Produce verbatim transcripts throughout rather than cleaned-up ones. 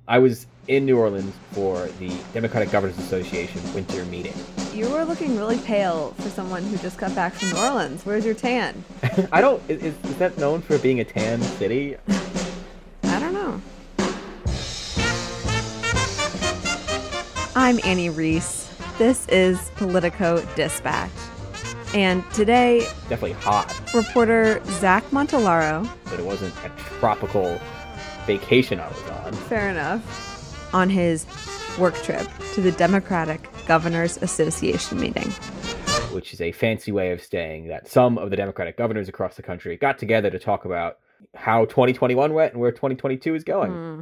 I was in New Orleans for the Democratic Governors Association winter meeting. You were looking really pale for someone who just got back from New Orleans. Where's your tan? I don't... Is, is that known for being a tan city? I don't know. I'm Annie Reese. This is Politico Dispatch. And today... Definitely hot. Reporter Zach Montellaro... But it wasn't a tropical vacation I was on. Fair enough. On his work trip to the Democratic Governors Association meeting. Which is a fancy way of saying that some of the Democratic governors across the country got together to talk about how twenty twenty-one went and where twenty twenty-two is going. Mm.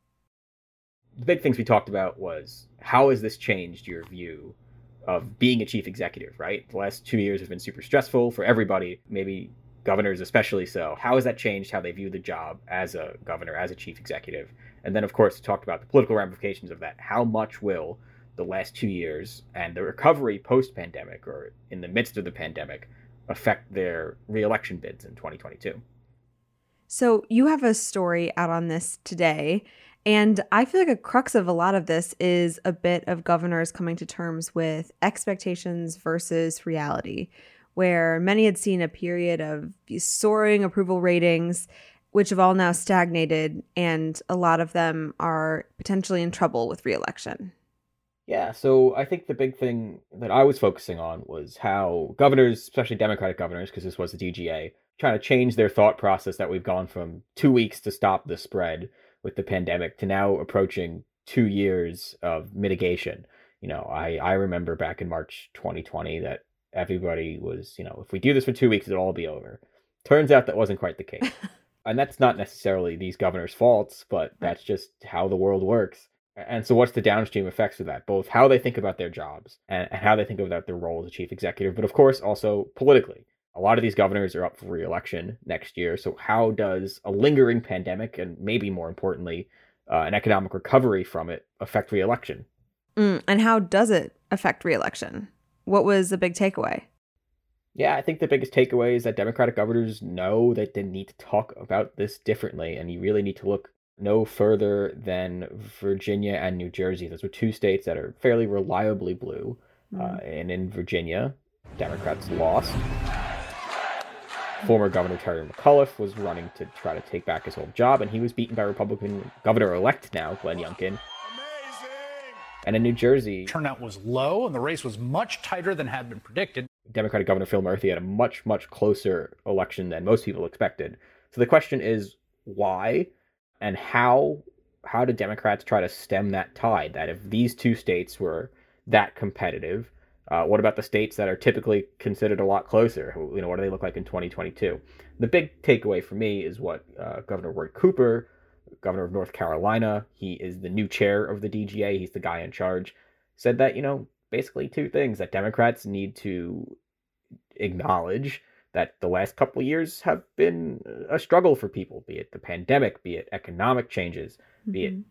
The big things we talked about was, how has this changed your view of being a chief executive, right? The last two years have been super stressful for everybody, maybe governors especially so. How has that changed how they view the job as a governor, as a chief executive? And then, of course, we talked about the political ramifications of that. How much will the last two years and the recovery post-pandemic or in the midst of the pandemic affect their re-election bids in twenty twenty-two? So you have a story out on this today. And I feel like a crux of a lot of this is a bit of governors coming to terms with expectations versus reality, where many had seen a period of these soaring approval ratings, which have all now stagnated, and a lot of them are potentially in trouble with re-election. Yeah, so I think the big thing that I was focusing on was how governors, especially Democratic governors, because this was the D G A, trying to change their thought process that we've gone from two weeks to stop the spread with the pandemic to now approaching two years of mitigation. You know, I, I remember back in March twenty twenty that everybody was, you know, if we do this for two weeks, it'll all be over. Turns out that wasn't quite the case. And that's not necessarily these governors' faults, but that's just how the world works. And so what's the downstream effects of that? Both how they think about their jobs and, and how they think about their role as a chief executive, but of course also politically. A lot of these governors are up for re-election next year. So how does a lingering pandemic, and maybe more importantly, uh, an economic recovery from it, affect re-election? Mm, and how does it affect re-election? What was the big takeaway? Yeah, I think the biggest takeaway is that Democratic governors know that they need to talk about this differently, and you really need to look no further than Virginia and New Jersey. Those are two states that are fairly reliably blue, mm. uh, and in Virginia, Democrats lost. Former Governor Terry McAuliffe was running to try to take back his old job, and he was beaten by Republican governor-elect now, Glenn Youngkin. Amazing! And in New Jersey, turnout was low, and the race was much tighter than had been predicted. Democratic Governor Phil Murphy had a much, much closer election than most people expected. So the question is, why? And how how did Democrats try to stem that tide? That if these two states were that competitive, uh, what about the states that are typically considered a lot closer? You know, what do they look like in twenty twenty-two? The big takeaway for me is what uh, Governor Roy Cooper, governor of North Carolina, he is the new chair of the D G A, he's the guy in charge, said that, you know, basically two things, that Democrats need to acknowledge that the last couple of years have been a struggle for people, be it the pandemic, be it economic changes, mm-hmm. be it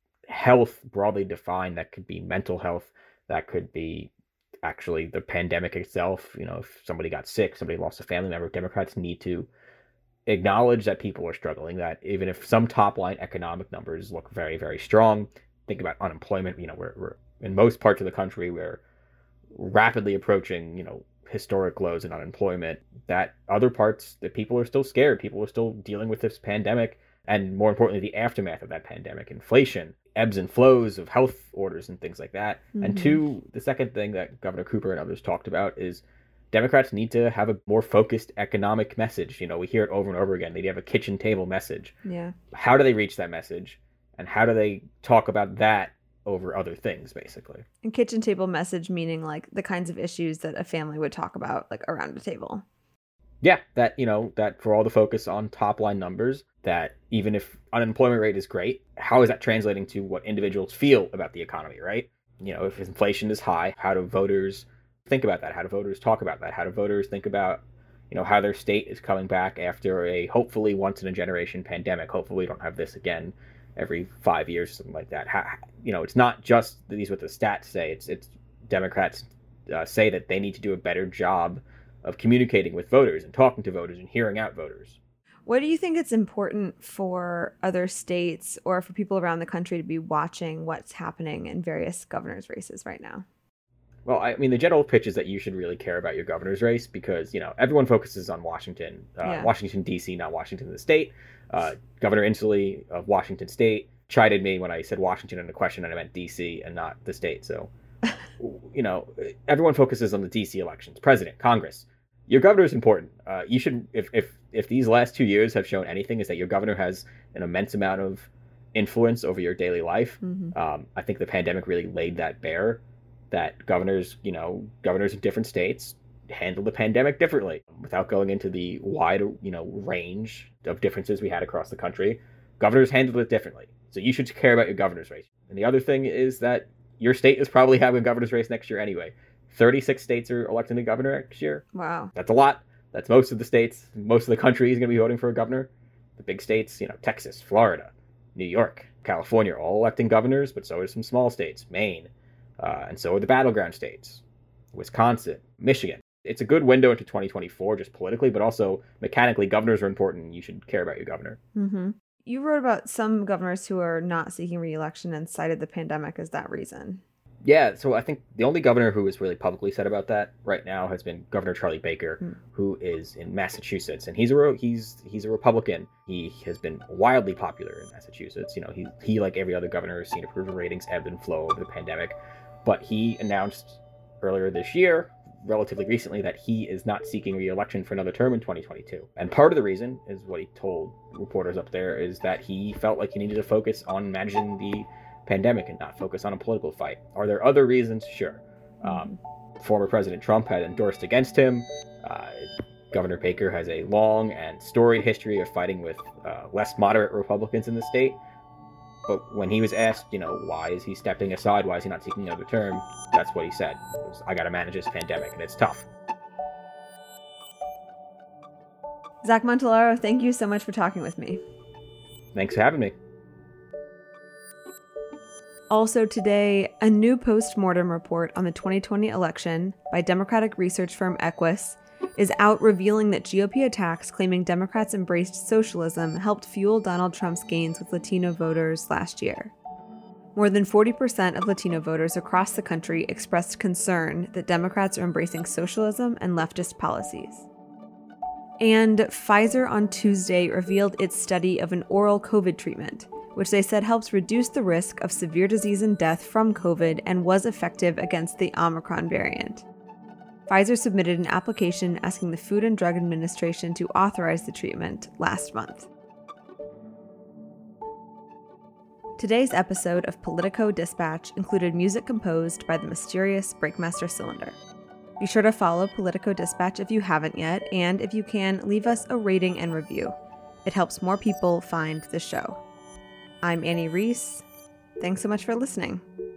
health broadly defined. That could be mental health. That could be actually the pandemic itself. You know, if somebody got sick, somebody lost a family member, Democrats need to acknowledge that people are struggling, that even if some top line economic numbers look very, very strong, think about unemployment. You know, we're, we're in most parts of the country, we're rapidly approaching, you know, historic lows in unemployment, that other parts, that people are still scared. People are still dealing with this pandemic, and more importantly, the aftermath of that pandemic, inflation, ebbs and flows of health orders and things like that. Mm-hmm. And two, the second thing that Governor Cooper and others talked about is Democrats need to have a more focused economic message. You know, we hear it over and over again. They need to have a kitchen table message. Yeah. How do they reach that message? And how do they talk about that over other things, basically? And kitchen table message meaning like the kinds of issues that a family would talk about, like around a table. Yeah, that, you know, that for all the focus on top line numbers, that even if unemployment rate is great, how is that translating to what individuals feel about the economy, right? You know, if inflation is high, how do voters think about that? How do voters talk about that? How do voters think about, you know, how their state is coming back after a hopefully once in a generation pandemic? Hopefully we don't have this again every five years or something like that. How, you know, it's not just these what the stats say. It's it's Democrats uh, say that they need to do a better job of communicating with voters and talking to voters and hearing out voters. What do you think it's important for other states or for people around the country to be watching what's happening in various governor's races right now? Well, I mean, the general pitch is that you should really care about your governor's race because, you know, everyone focuses on Washington, uh, yeah. Washington, D C, not Washington, the state. Uh, Governor Inslee of Washington State chided me when I said Washington in the question and I meant D C and not the state. So, you know, everyone focuses on the D C elections, president, Congress. Your governor is important. Uh, you should, if, if, if these last two years have shown anything, is that your governor has an immense amount of influence over your daily life. Mm-hmm. Um, I think the pandemic really laid that bare. That governors, you know, governors of different states handled the pandemic differently without going into the wide, you know, range of differences we had across the country. Governors handled it differently. So you should care about your governor's race. And the other thing is that your state is probably having a governor's race next year anyway. thirty-six states are electing a governor next year. Wow. That's a lot. That's most of the states. Most of the country is going to be voting for a governor. The big states, you know, Texas, Florida, New York, California, are all electing governors, but so are some small states, Maine. Uh, and so are the battleground states, Wisconsin, Michigan. It's a good window into twenty twenty-four, just politically, but also mechanically, governors are important and you should care about your governor. Mm-hmm. You wrote about some governors who are not seeking re-election and cited the pandemic as that reason. Yeah, so I think the only governor who has really publicly said about that right now has been Governor Charlie Baker, mm. who is in Massachusetts, and he's a he's he's a Republican. He has been wildly popular in Massachusetts. You know, he he like every other governor has seen approval ratings ebb and flow over the pandemic. But he announced earlier this year, relatively recently, that he is not seeking re-election for another term in twenty twenty-two. And part of the reason is what he told reporters up there is that he felt like he needed to focus on managing the pandemic and not focus on a political fight. Are there other reasons? Sure. Um, former President Trump had endorsed against him. Uh, Governor Baker has a long and storied history of fighting with uh, less moderate Republicans in the state. But when he was asked, you know, why is he stepping aside? Why is he not seeking another term? That's what he said. It was, I got to manage this pandemic, and it's tough. Zach Montellaro, thank you so much for talking with me. Thanks for having me. Also today, a new post-mortem report on the twenty twenty election by Democratic research firm Equus is out, revealing that G O P attacks claiming Democrats embraced socialism helped fuel Donald Trump's gains with Latino voters last year. More than forty percent of Latino voters across the country expressed concern that Democrats are embracing socialism and leftist policies. And Pfizer on Tuesday revealed its study of an oral COVID treatment, which they said helps reduce the risk of severe disease and death from COVID and was effective against the Omicron variant. Pfizer submitted an application asking the Food and Drug Administration to authorize the treatment last month. Today's episode of Politico Dispatch included music composed by the mysterious Breakmaster Cylinder. Be sure to follow Politico Dispatch if you haven't yet, and if you can, leave us a rating and review. It helps more people find the show. I'm Annie Reese. Thanks so much for listening.